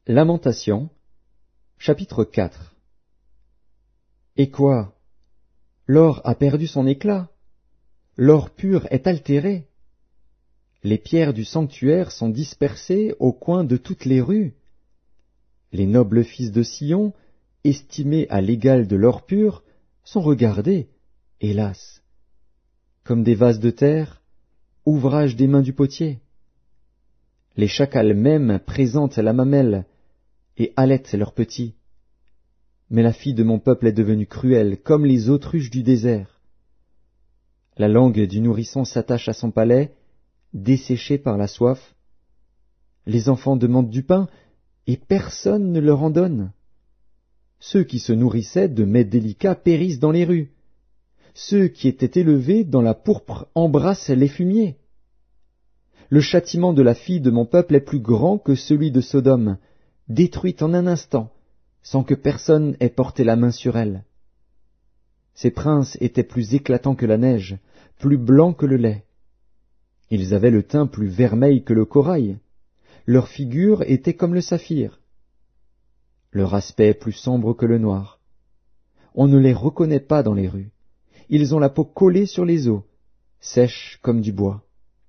Lamentations, chapitre 4. Et quoi? L'or a perdu son éclat, l'or pur est altéré. Les pierres du sanctuaire sont dispersées au coin de toutes les rues. Les nobles fils de Sion, estimés à l'égal de l'or pur, sont regardés, hélas, comme des vases de terre, ouvrage des mains du potier. Les chacals même présentent la mamelle et allaitent leurs petits. Mais la fille de mon peuple est devenue cruelle, comme les autruches du désert. La langue du nourrisson s'attache à son palais, desséchée par la soif. Les enfants demandent du pain, et personne ne leur en donne. Ceux qui se nourrissaient de mets délicats périssent dans les rues. Ceux qui étaient élevés dans la pourpre embrassent les fumiers. Le châtiment de la fille de mon peuple est plus grand que celui de Sodome, détruite en un instant, sans que personne ait porté la main sur elle. Ces princes étaient plus éclatants que la neige, plus blancs que le lait. Ils avaient le teint plus vermeil que le corail. Leur figure était comme le saphir. Leur aspect plus sombre que le noir. On ne les reconnaît pas dans les rues. Ils ont la peau collée sur les os, sèche comme du bois.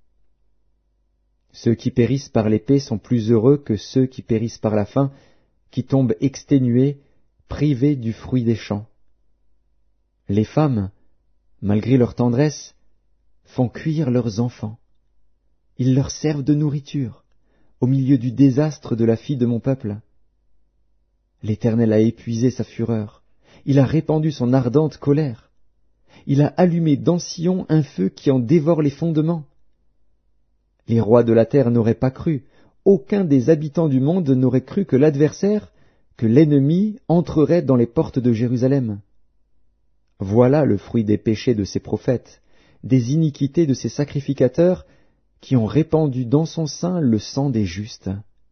Ceux qui périssent par l'épée sont plus heureux que ceux qui périssent par la faim, qui tombent exténués, privés du fruit des champs. Les femmes, malgré leur tendresse, font cuire leurs enfants. Ils leur servent de nourriture, au milieu du désastre de la fille de mon peuple. L'Éternel a épuisé sa fureur, il a répandu son ardente colère. Il a allumé dans Sion un feu qui en dévore les fondements. Les rois de la terre n'auraient pas cru, aucun des habitants du monde n'aurait cru que l'adversaire, que l'ennemi entrerait dans les portes de Jérusalem. Voilà le fruit des péchés de ses prophètes, des iniquités de ses sacrificateurs, qui ont répandu dans son sein le sang des justes.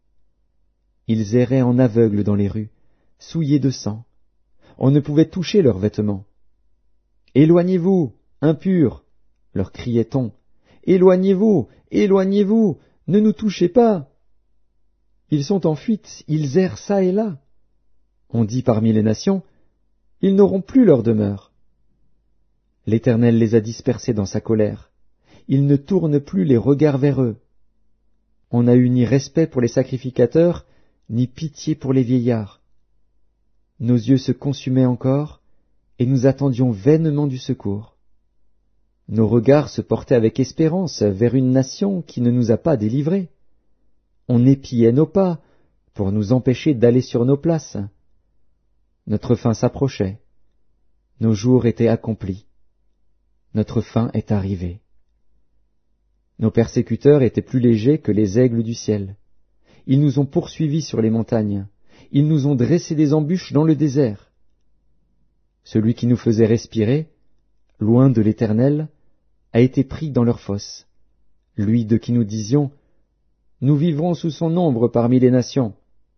Ils erraient en aveugles dans les rues, souillés de sang. On ne pouvait toucher leurs vêtements. « Éloignez-vous, impurs !» leur criait-on. « Éloignez-vous, éloignez-vous, ne nous touchez pas !» Ils sont en fuite, ils errent çà et là. On dit parmi les nations, ils n'auront plus leur demeure. L'Éternel les a dispersés dans sa colère. Il ne tourne plus les regards vers eux. On n'a eu ni respect pour les sacrificateurs, ni pitié pour les vieillards. Nos yeux se consumaient encore, et nous attendions vainement du secours. Nos regards se portaient avec espérance vers une nation qui ne nous a pas délivrés. On épiait nos pas pour nous empêcher d'aller sur nos places. Notre fin s'approchait. Nos jours étaient accomplis. Notre fin est arrivée. Nos persécuteurs étaient plus légers que les aigles du ciel. Ils nous ont poursuivis sur les montagnes. Ils nous ont dressé des embûches dans le désert. Celui qui nous faisait respirer, loin de l'Éternel, a été pris dans leur fosse. Lui de qui nous disions, nous vivrons sous son ombre parmi les nations.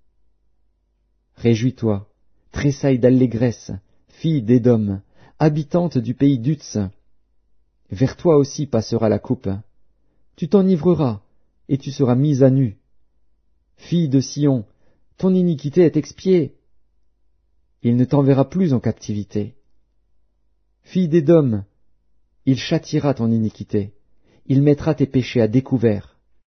Réjouis-toi, tressaille d'allégresse, fille d'Édom, habitante du pays d'Utz. Vers toi aussi passera la coupe. Tu t'enivreras, et tu seras mise à nu. Fille de Sion, ton iniquité est expiée. Il ne t'enverra plus en captivité. Fille d'Édom, il châtiera ton iniquité, il mettra tes péchés à découvert.